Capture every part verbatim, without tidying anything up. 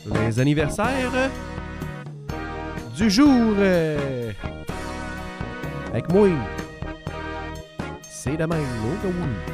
Les anniversaires du jour. Euh, avec moi. C'est de même. Oh, que oui.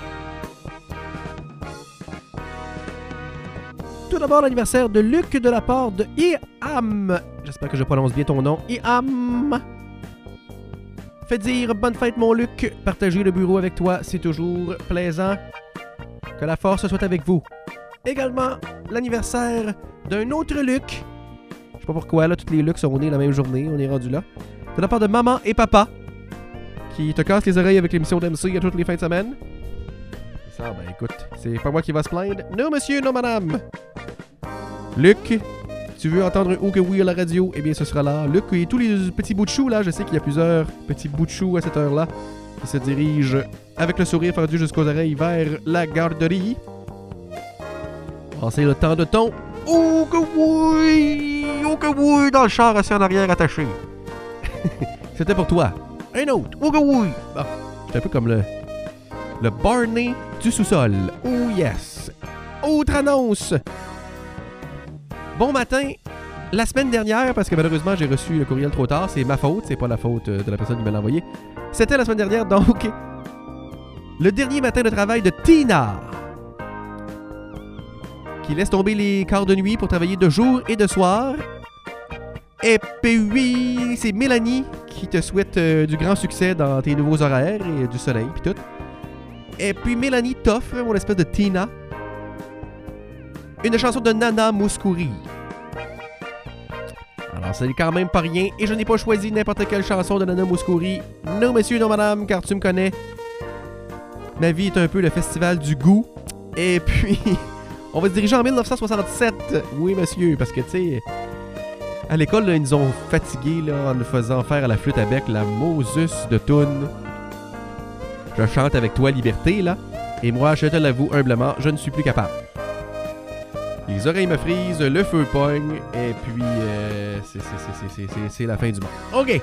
Tout d'abord, l'anniversaire de Luc de la part de Iam. J'espère que je prononce bien ton nom. Iam. Fais dire bonne fête, mon Luc. Partager le bureau avec toi, c'est toujours plaisant. Que la force soit avec vous. Également, l'anniversaire d'un autre Luc. Je sais pas pourquoi, là, tous les Lucs sont nés la même journée. On est rendu là. De la part de maman et papa. Qui te cassent les oreilles avec l'émission d'M C à toutes les fins de semaine. Ça, ben écoute, c'est pas moi qui va se plaindre. Non, monsieur, non, madame. Luc, tu veux entendre un « Oh que oui » à la radio? Eh bien, ce sera là. Luc et tous les petits bouts de chou, là, je sais qu'il y a plusieurs petits bouts de chou à cette heure-là qui se dirigent avec le sourire fendu jusqu'aux oreilles vers la garderie. Oh, c'est le temps de ton « Oh que oui! Oh que oui! » dans le char assis en arrière attaché. C'était pour toi. Un autre. Oh que oui! Bon, c'est un peu comme le, le Barney du sous-sol. Oh yes! Autre annonce! Bon matin, la semaine dernière, parce que malheureusement j'ai reçu le courriel trop tard, c'est ma faute, c'est pas la faute de la personne qui me l'a envoyé. C'était la semaine dernière, donc le dernier matin de travail de Tina, qui laisse tomber les quarts de nuit pour travailler de jour et de soir. Et puis c'est Mélanie qui te souhaite euh, du grand succès dans tes nouveaux horaires et du soleil puis tout. Et puis Mélanie t'offre, mon espèce de Tina, une chanson de Nana Mouskouri. Alors, ça n'est quand même pas rien. Et je n'ai pas choisi n'importe quelle chanson de Nana Mouskouri. Non, monsieur, non, madame, car tu me connais. Ma vie est un peu le festival du goût. Et puis, on va se diriger en dix-neuf cent soixante-sept. Oui, monsieur, parce que, tu sais, à l'école, là, ils nous ont fatigués là, en nous faisant faire à la flûte à bec la Moses de toune. Je chante avec toi, liberté, là. Et moi, je te l'avoue humblement, je ne suis plus capable. Les oreilles me frisent, le feu pogne, et puis euh, c'est, c'est, c'est, c'est, c'est, c'est la fin du monde. OK.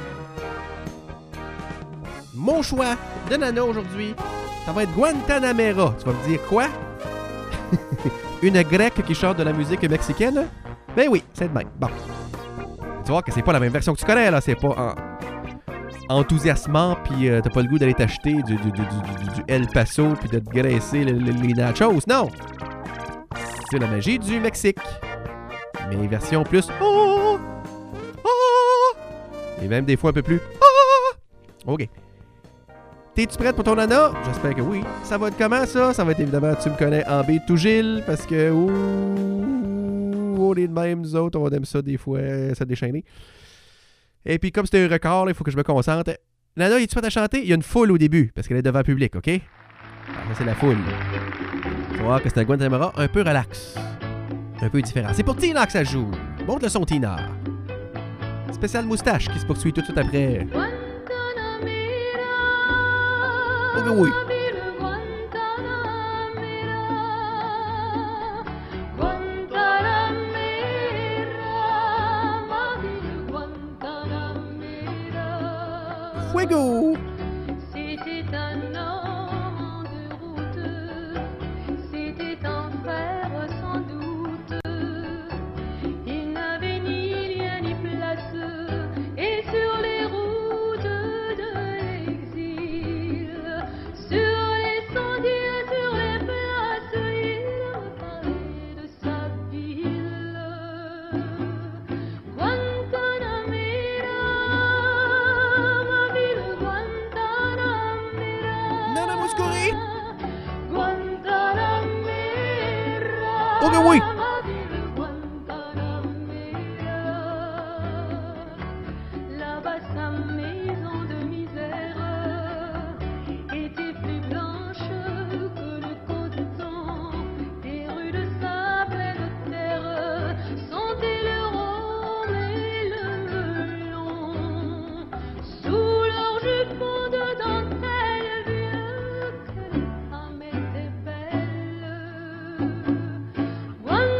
Mon choix de Nana aujourd'hui, ça va être Guantanamera. Tu vas me dire quoi? Une grecque qui chante de la musique mexicaine? Ben oui, c'est de même. Bon. Tu vois que c'est pas la même version que tu connais, là. C'est pas en... enthousiasmant, puis euh, t'as pas le goût d'aller t'acheter du, du, du, du, du El Paso, puis de te graisser le, le, les nachos. Non! C'est la magie du Mexique. Mais version plus... Oh! Oh! Et même des fois un peu plus... Oh! OK. T'es-tu prête pour ton Nana? J'espère que oui. Ça va être comment, ça? Ça va être évidemment, tu me connais, en B tout Gilles, parce que... Ouh, on est de même, nous autres, on aime ça des fois, ça déchaîner. Et puis, comme c'était un record, il faut que je me concentre. Nana, es-tu prête à chanter? Il y a une foule au début, parce qu'elle est devant le public, OK? Alors, ça, c'est la foule. Tu vas voir que c'est un Guantanamera un peu relax. Un peu différent. C'est pour Tina que ça joue. Monte le son, Tina. Spécial moustache qui se poursuit tout de suite après. Oh oui. Fuego! Ok, oui! One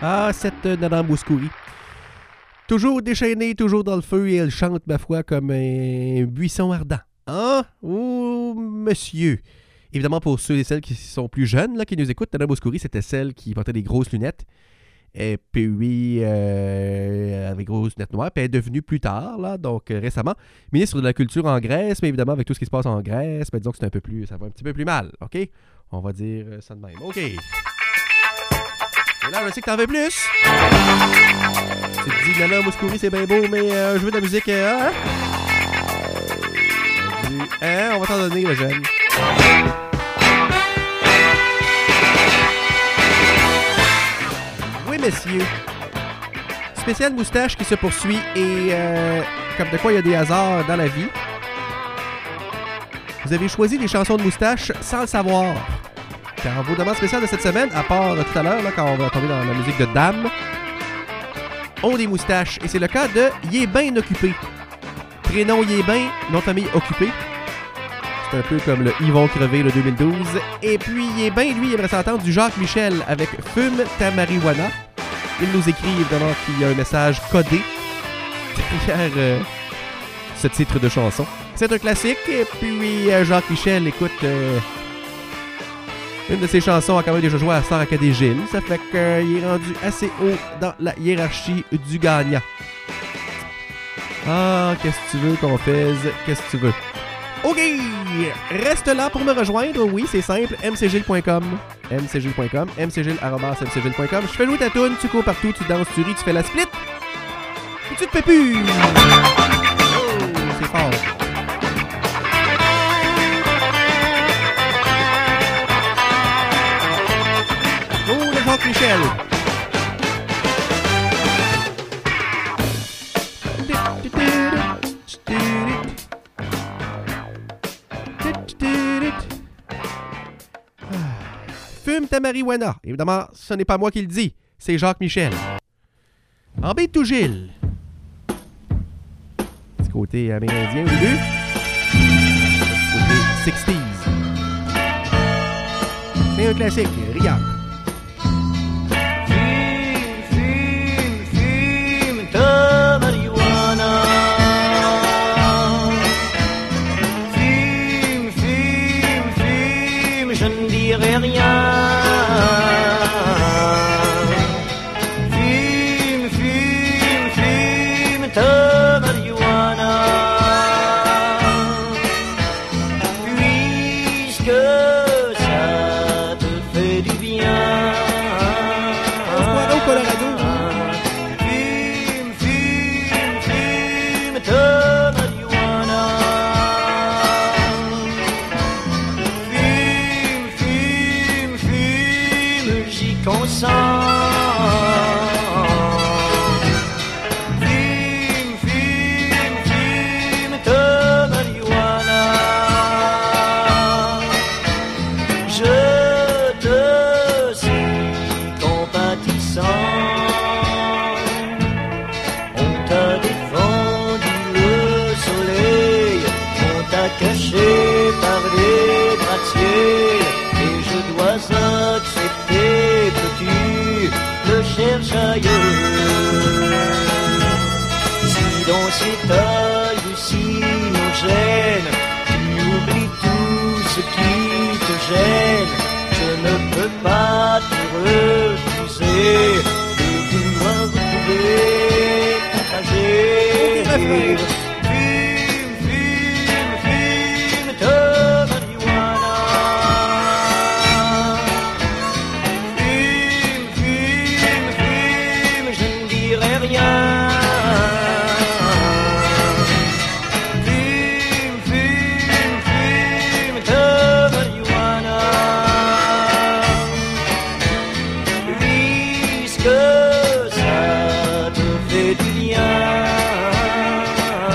Ah, cette euh, Nana Mouskouri. Toujours déchaînée, toujours dans le feu, et elle chante, ma foi, comme un buisson ardent. Hein? Oh, monsieur! Évidemment, pour ceux et celles qui sont plus jeunes, là, qui nous écoutent, Nana Mouskouri, c'était celle qui portait des grosses lunettes. Et puis, euh, avec grosses lunettes noires. Puis elle est devenue plus tard, là, donc euh, récemment, ministre de la Culture en Grèce. Mais évidemment, avec tout ce qui se passe en Grèce, ben, disons que c'est un peu plus, ça va un petit peu plus mal, OK? On va dire ça de même. OK. Et là, je sais que t'en veux plus. Tu te dis, Nana Mouskouri, c'est bien beau, mais euh, je veux de la musique, euh, hein? Dis, hein? On va t'en donner, le jeune. Oui, messieurs. Spécial moustache qui se poursuit et euh, comme de quoi il y a des hasards dans la vie. Vous avez choisi des chansons de moustache sans le savoir. Car vos demandes spéciales de cette semaine, à part tout à l'heure, là, quand on va tomber dans la musique de Dame, ont des moustaches. Et c'est le cas de Yé ben occupé. Prénom Yé ben, nom de famille occupé. C'est un peu comme le Ils vont crever le deux mille douze. Et puis Yé ben, lui, il aimerait s'entendre du Jacques Michel avec Fume ta marijuana. Il nous écrit évidemment qu'il y a un message codé derrière euh, ce titre de chanson. C'est un classique. Et puis euh, Jacques Michel, écoute... Euh, Une de ses chansons a quand même déjà joué à Star Acadie Gilles. Ça fait qu'il euh, est rendu assez haut dans la hiérarchie du gagnant. Ah, qu'est-ce que tu veux qu'on fasse? Qu'est-ce que tu veux? OK! Reste là pour me rejoindre. Oui, c'est simple. m c gilles point com m c gilles point com m c gilles arobase m c gilles point com Je fais jouer ta toune, tu cours partout, tu danses, tu ris, tu fais la split. Et tu te fais plus! Oh, c'est fort. Jacques Michel. Fume ta marijuana. Évidemment, ce n'est pas moi qui le dis, c'est Jacques Michel. En baie tout Gilles. Petit côté amérindien au début. Petit côté sixties. C'est un classique, regarde. Rien. Fume, fume, fume ta marijuana. Puisque ça te fait du bien. Au Colorado. Fume, fume, fume ta marijuana. Consent. Fume, fume, fume ta marijuana. Je te suis compatissant. On t'a défendu le soleil, on t'a caché par les gratte-ciels, et je dois accepter que tu le cherches ailleurs. Si dans ces tailles hallucinogènes tu oublies tout ce qui te gêne, je ne peux pas te refuser de vouloir retrouver ton trajet. Fume, fume, fume ta marijuana. Fume, fume, fume ta marijuana. Puisque ça te fait du bien.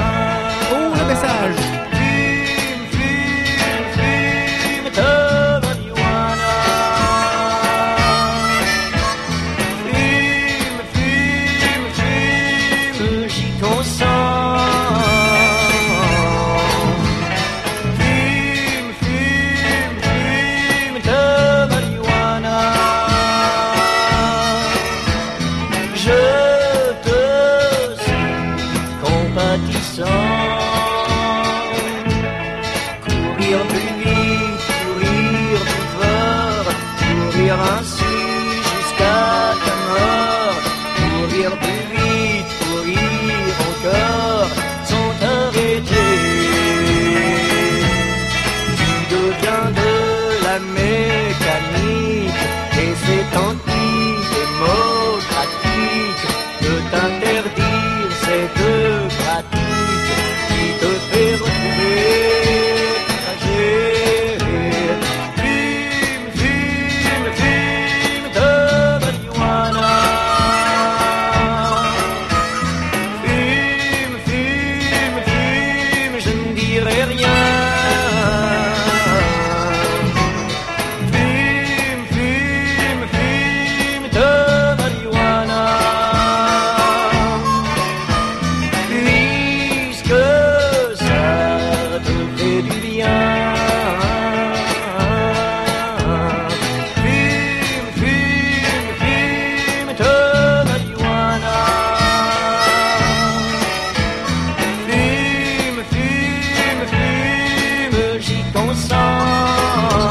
ton sang.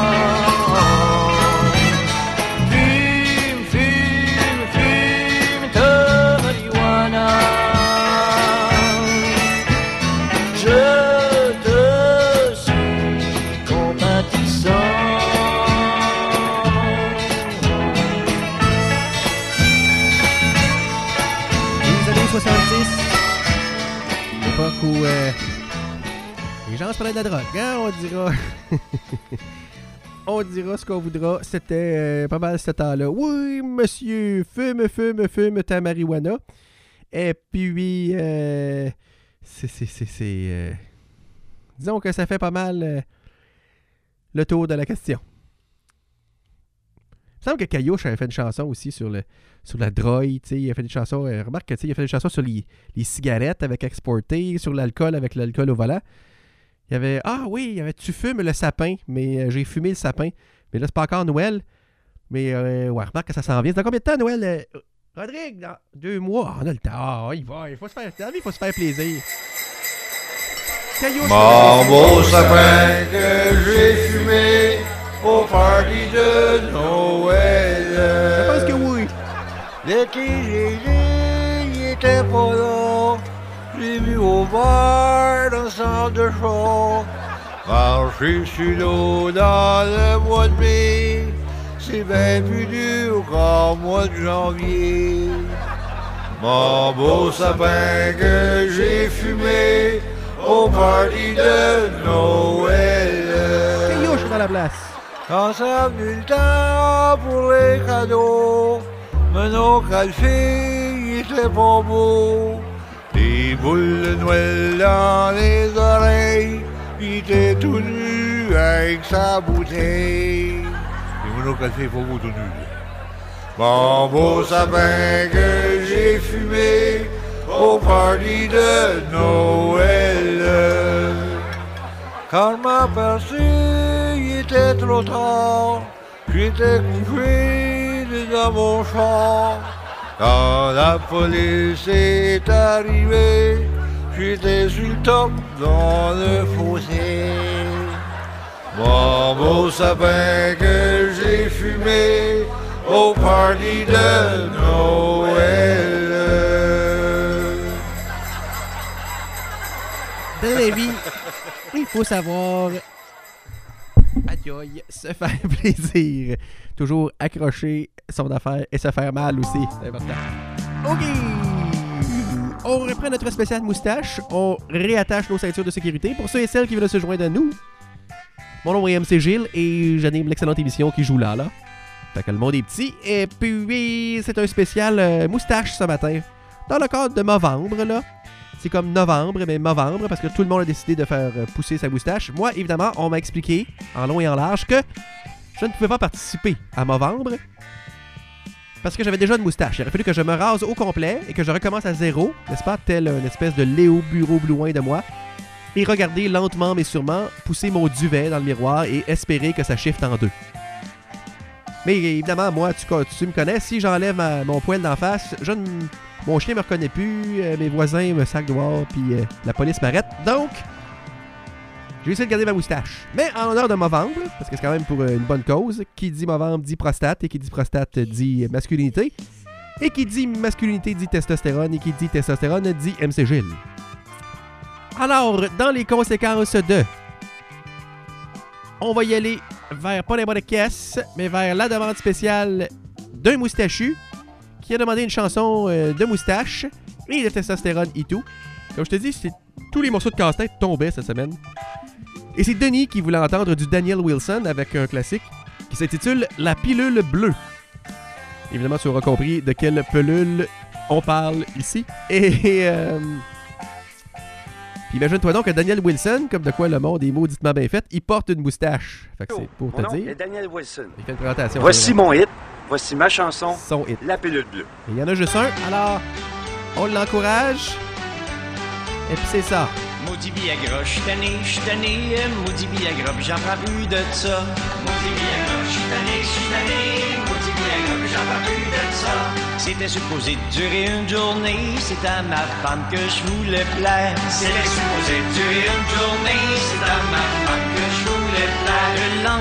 Fume, fume, fume ta marijuana. Je te suis compatissant. Les années soixante-dix, l'époque où euh, les gens se prenaient de la drogue, hein, on dira. On dira ce qu'on voudra. C'était euh, pas mal ce temps-là. Oui, monsieur, fume, fume, fume ta marijuana. Et puis, euh, c'est, c'est, c'est, c'est euh, disons que ça fait pas mal euh, le tour de la question. Il me semble que Caillouche avait fait une chanson aussi sur, le, sur la drogue. T'sais, il a fait des chansons. Euh, remarque qu'il a fait des chansons sur les, les cigarettes avec Exporté, sur l'alcool avec l'alcool au volant. Il y avait ah oui, il y avait tu fumes le sapin, mais euh, j'ai fumé le sapin. Mais là, c'est pas encore Noël. Mais euh, ouais, remarque que ça s'en vient. C'est dans combien de temps, Noël? Euh, Rodrigue, dans deux mois. On a le temps. Ah, il va. Il faut se faire. Dans la vie, il faut se faire plaisir. Caillouche, Mon beau sapin que j'ai fumé au party de Noël. Je pense que oui. L'été, j'ai dit, il était pas là. J'ai vu au bar dans le centre de char. Marcher sur l'eau dans le mois de mai, c'est bien plus dur qu'en mois de janvier. Mon beau sapin que j'ai fumé au party de Noël. Caillouche dans la place. Quand ça venu le temps pour les cadeaux, mon oncle Alphée, il était pas beau. Des boules de Noël dans les oreilles, il était tout nu avec sa bouteille. Et mon oncle Alphée, il faut beau tout nu. Mon beau sapin que j'ai fumé au party de Noël. Quand m'a aperçu, il était trop tard. J'étais couché dans mon char. Quand la police est arrivée, j'étais sur le top dans le fossé. Mon beau sapin que j'ai fumé au party de Noël. Dans la vie, il faut savoir aïe aïe, se faire plaisir. Toujours accrocher son affaire et se faire mal aussi. C'est important. OK! On reprend notre spécial moustache. On réattache nos ceintures de sécurité. Pour ceux et celles qui veulent se joindre à nous, mon nom est M C Gilles et j'anime l'excellente émission qui joue là, là. Fait que le monde est petit. Et puis, c'est un spécial euh, moustache ce matin. Dans le cadre de novembre, là. C'est comme novembre, mais novembre, parce que tout le monde a décidé de faire pousser sa moustache. Moi, évidemment, on m'a expliqué, en long et en large, que je ne pouvais pas participer à novembre parce que j'avais déjà une moustache. Il aurait fallu que je me rase au complet et que je recommence à zéro, n'est-ce pas, tel une espèce de Léo Bureau Blouin de moi, et regarder lentement mais sûrement pousser mon duvet dans le miroir et espérer que ça shift en deux. Mais évidemment, moi, tu, tu me connais, si j'enlève ma, mon poil d'en face, je ne... Mon chien me reconnaît plus, euh, mes voisins me sacent dehors, puis euh, la police m'arrête. Donc, j'ai essayé de garder ma moustache. Mais en l'honneur de novembre, parce que c'est quand même pour euh, une bonne cause, qui dit novembre dit prostate, et qui dit prostate dit masculinité, et qui dit masculinité dit testostérone, et qui dit testostérone dit M C Gilles. Alors, dans les conséquences de... On va y aller vers pas n'importe caisse, mais vers la demande spéciale d'un moustachu, qui a demandé une chanson euh, de moustache et de testostérone et tout. Comme je te dis, c'est tous les morceaux de casse-tête tombaient cette semaine. Et c'est Denis qui voulait entendre du Daniel Wilson avec un classique qui s'intitule « La pilule bleue ». Évidemment, tu auras compris de quelle pilule on parle ici. Et euh, puis imagine-toi donc que Daniel Wilson, comme de quoi le monde est mauditement bien fait, il porte une moustache. Fait que c'est pour Mon te nom dire. est Daniel Wilson. Il fait une présentation. Voici mon hit. Voici ma chanson, Son hit. La pilule bleue. Et il y en a juste un, alors on l'encourage. Et puis c'est ça. Maudit Viagra, j'suis tanné, j'suis tanné, maudit Viagra, pis j'en prends plus de ça. Maudit Viagra, j'suis tanné, j'suis tanné, maudit Viagra, pis j'en prends plus de ça. C'était supposé durer une journée, c'est à ma femme que je voulais plaire. C'était supposé durer une journée, c'est à ma femme que je voulais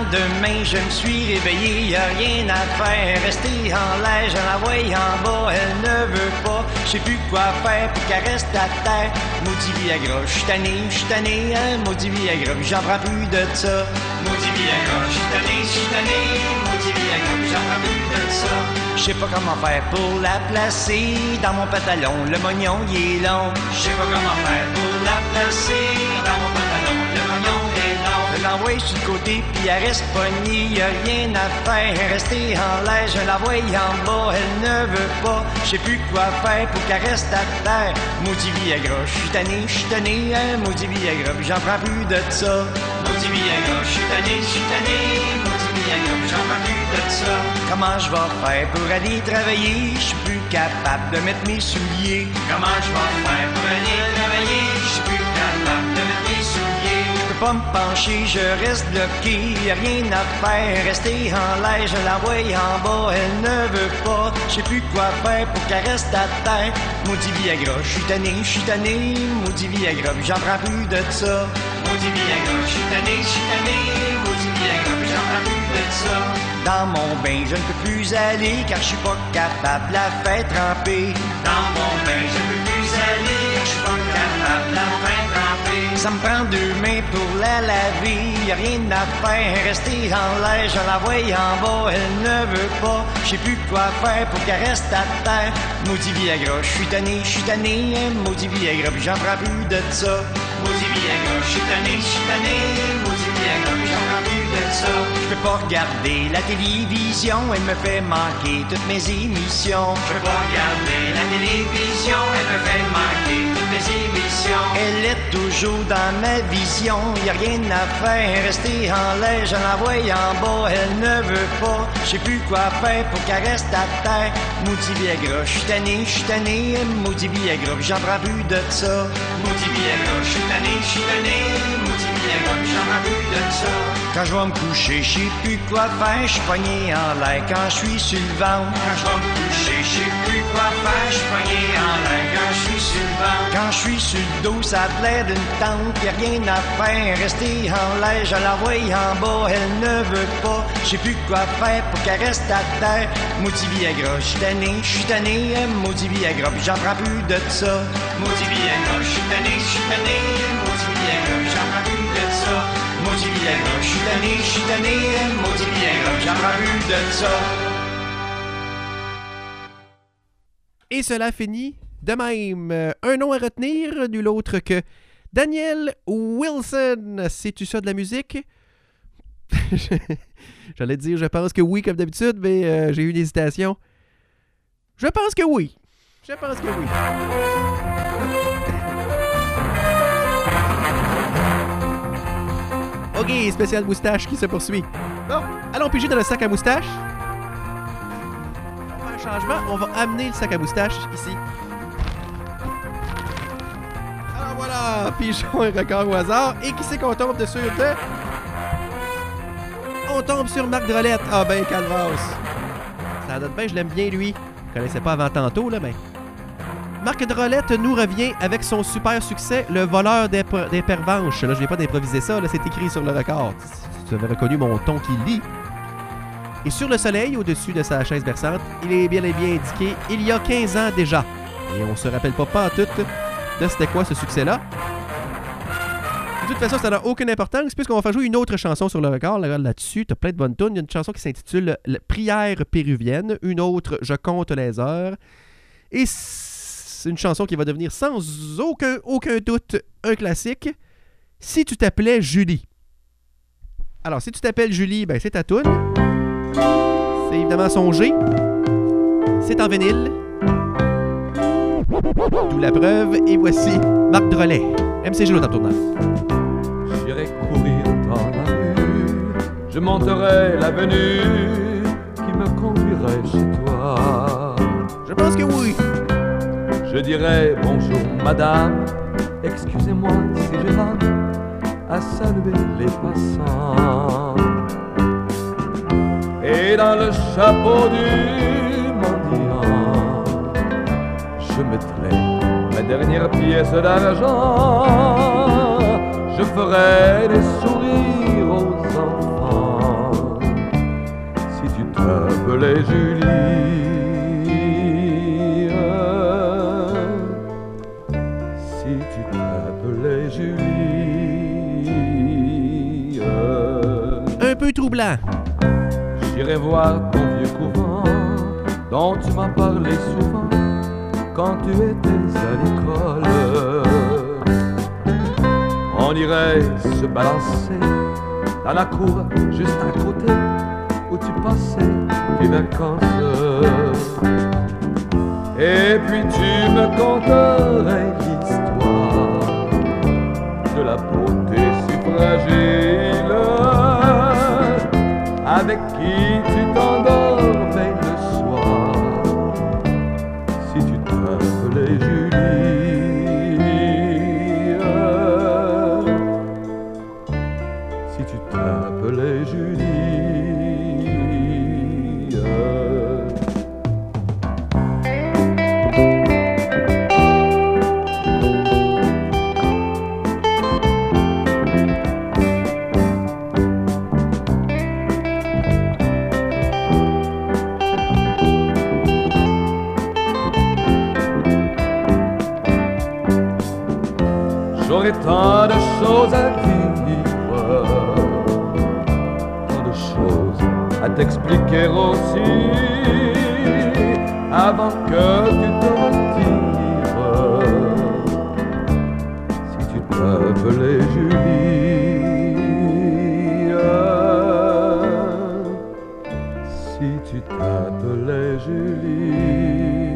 lendemain, je me suis réveillé, y a rien à faire. Rester en l'air, je la vois en bas, elle ne veut pas. Je sais plus quoi faire pour qu'elle reste à terre. Maudit Viagra, je suis tanné, je suis tanné, hein, maudit Viagra, j'en prends plus de ça. Maudit Viagra, je suis tanné, je suis tanné, maudit Viagra, j'en prends plus de ça. Je sais pas comment faire pour la placer dans mon pantalon, le mognon il est long. Je sais pas comment faire pour la placer dans mon pantalon, le mognon est long. Je l'envoie sur le côté puis elle reste pognée, y a rien à faire. Rester en l'air, je la vois en bas, elle ne veut pas. Je sais plus quoi faire pour qu'elle reste à terre. Maudit Viagra, je suis tanné, je suis tanné, hein, maudit Viagra, j'en prends plus de ça. Maudit Viagra, je suis tanné, je suis tanné, maudit Viagra, j'en prends plus de ça. Comment je vais faire pour aller travailler? Je suis plus capable de mettre mes souliers. Comment je vais faire pour aller travailler? Je suis plus capable de mettre mes souliers. Je peux pas me pencher, je reste bloqué. Y a rien à faire, rester en l'air, je la vois en bas, elle ne veut pas. Je sais plus quoi faire pour qu'elle reste à terre. Maudit Viagra, je suis tanné, je suis tanné. Maudit Viagra, j'en prends plus de ça. Maudit Viagra, je suis tanné, je suis tanné. Maudit Viagra, j'en prends plus de ça. Dans mon bain, je ne peux plus aller car je suis pas capable de la faire tremper. Dans mon bain, je ne peux plus aller car je suis pas capable de la faire tremper. Ça me prend deux mains pour la laver, y a rien à faire, rester en l'air, je la vois en bas, elle ne veut pas. Je sais plus quoi faire pour qu'elle reste à terre. Maudit Viagra, je suis tanné, je suis tanné, maudit Viagra, j'en prends plus de ça. Maudit Viagra, je suis tanné, je suis tanné, maudit Viagra, j'en prends plus de ça. Je peux pas regarder la télévision, elle me fait manquer toutes mes émissions. Je peux pas regarder la télévision, elle me fait manquer toutes mes émissions. Elle est toujours dans ma vision, y a rien à faire, rester en l'air, je la vois en bas, elle ne veut pas. Je sais plus quoi faire pour qu'elle reste à terre. Maudit Viagra, je suis tanné, je suis tanné, maudit Viagra, j'en prends plus de ça. Maudit Viagra, je suis tanné, je suis tanné, maudit Viagra, j'en prends plus de ça. Quand je vais me coucher, je sais plus quoi faire, je suis pogné en l'air quand je suis sur le ventre. Quand je vais me coucher, je sais plus quoi faire, je suis pogné en l'air quand je suis sur le ventre. Quand je suis sur le dos, ça a l'air d'une tente, y'a rien à faire, rester en l'air, je la vois en bas, elle ne veut pas. Je sais plus quoi faire pour qu'elle reste à terre. Maudit Viagra, je suis tanné, je suis tanné, maudit Viagra, j'en prends plus de ça. Maudit Viagra, je suis tanné, je suis tanné, maudit Viagra, j'en prends plus de ça. Maudit Viagra, je suis tanné, je suis tanné, maudit Viagra, j'en prends plus de ça. Et cela finit de même. Un nom à retenir, nul autre que Daniel Wilson. Sais-tu ça de la musique? J'allais dire, je pense que oui, comme d'habitude, mais euh, j'ai eu une hésitation. Je pense que oui. Je pense que oui. OK, spécial moustache qui se poursuit. Bon, allons piger dans le sac à moustache. On va faire un changement. On va amener le sac à moustache ici. Alors voilà, pigeons un record au hasard. Et qui c'est qu'on tombe dessus de... On tombe sur Marc Drolette. Ah ben, calvasse. Ça donne bien, je l'aime bien, lui. Je connaissais pas avant tantôt, là, mais... Marc Drolette nous revient avec son super succès, Le voleur des, per- des pervenches. Là, je viens pas d'improviser ça, là, c'est écrit sur le record. Tu avais reconnu mon ton qui lit. Et sur le soleil, au-dessus de sa chaise berçante, il est bien et bien indiqué « Il y a quinze ans déjà ». Et on se rappelle pas pantoute de c'était quoi ce succès-là. De toute façon, ça n'a aucune importance puisqu'on va faire jouer une autre chanson sur le record. Là, là-dessus, t'as plein de bonnes tunes. Il y a une chanson qui s'intitule « Prière péruvienne », une autre « Je compte les heures ». Et c'est une chanson qui va devenir sans aucun, aucun doute un classique. Si tu t'appelais Julie. Alors, si tu t'appelles Julie, ben c'est ta toune. C'est évidemment son G. C'est en vinyle. D'où la preuve. Et voici Marc Drolet. M C G l'autre en tournant. J'irai courir dans la rue, je monterai l'avenue qui me conduirait chez toi. Je pense que oui. Je dirai bonjour madame, excusez-moi si je rate à saluer les passants. Et dans le chapeau du mendiant, je mettrai ma dernière pièce d'argent. Je ferai des sourires aux enfants t'appelais Julie. Si tu t'appelais Julie. Un peu troublant. J'irai voir ton vieux couvent dont tu m'as parlé souvent quand tu étais à l'école. On irait se balancer dans la cour juste à côté où tu passais tes vacances. Et puis tu me conterais l'histoire de la beauté si fragile avec qui tu t'endormais le soir. Si tu t'appelais Julie, si tu t'appelais Julie. J'aurais tant de choses à dire, tant de choses à t'expliquer aussi, avant que tu te retires. Si tu t'appelais Julie, si tu t'appelais Julie.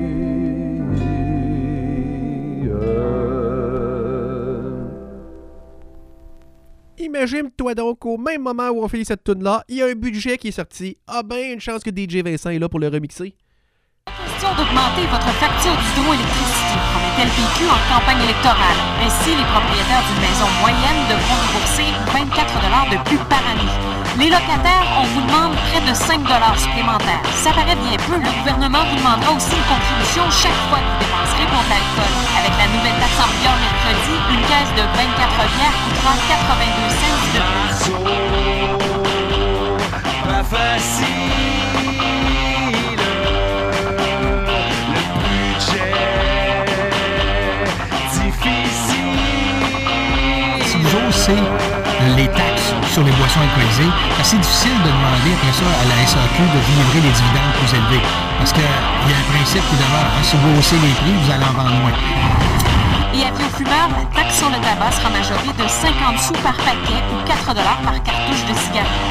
Imagine-toi donc, au même moment où on fait cette tune-là, il y a un budget qui est sorti. Ah ben, une chance que D J Vincent est là pour le remixer. Question d'augmenter votre facture d'hydroélectricité, promettait le P Q en campagne électorale. Ainsi, les propriétaires d'une maison moyenne devront rembourser vingt-quatre dollars de plus par année. Les locataires, on vous demande près de cinq dollars supplémentaires. Ça paraît bien peu, le gouvernement vous demandera aussi une contribution chaque fois que vous dépenserez pour de l'alcool. Avec la nouvelle taxe en vigueur mercredi, une caisse de vingt-quatre bières coûtera quatre-vingt-deux cents de plus. Pas facile, le budget difficile. Si vous haussez les taxes sur les boissons alcoolisées, c'est difficile de demander après ça à la S A Q de vous livrer des dividendes plus élevés. Parce qu'il y a un principe qui demeure, hein, si vous haussez les prix, vous allez en vendre moins. Et avis aux fumeurs, la taxe sur le tabac sera majorée de cinquante sous par paquet ou quatre dollars par cartouche de cigarette.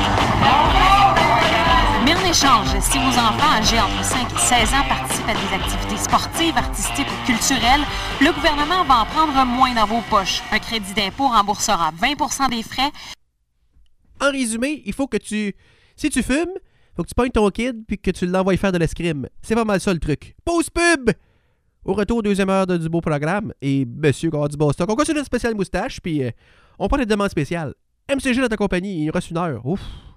Mais en échange, si vos enfants âgés entre cinq et seize ans participent à des activités sportives, artistiques ou culturelles, le gouvernement va en prendre moins dans vos poches. Un crédit d'impôt remboursera vingt pour cent des frais. En résumé, il faut que tu... Si tu fumes, il faut que tu pognes ton kid puis que tu l'envoies faire de l'escrime. C'est pas mal ça le truc. Pause pub! Au retour, deuxième heure de, du beau programme. Et monsieur Gard du Boston. On continue notre spécial moustache puis euh, on parle des demandes spéciales. M C G dans ta compagnie, il reste une heure. Ouf!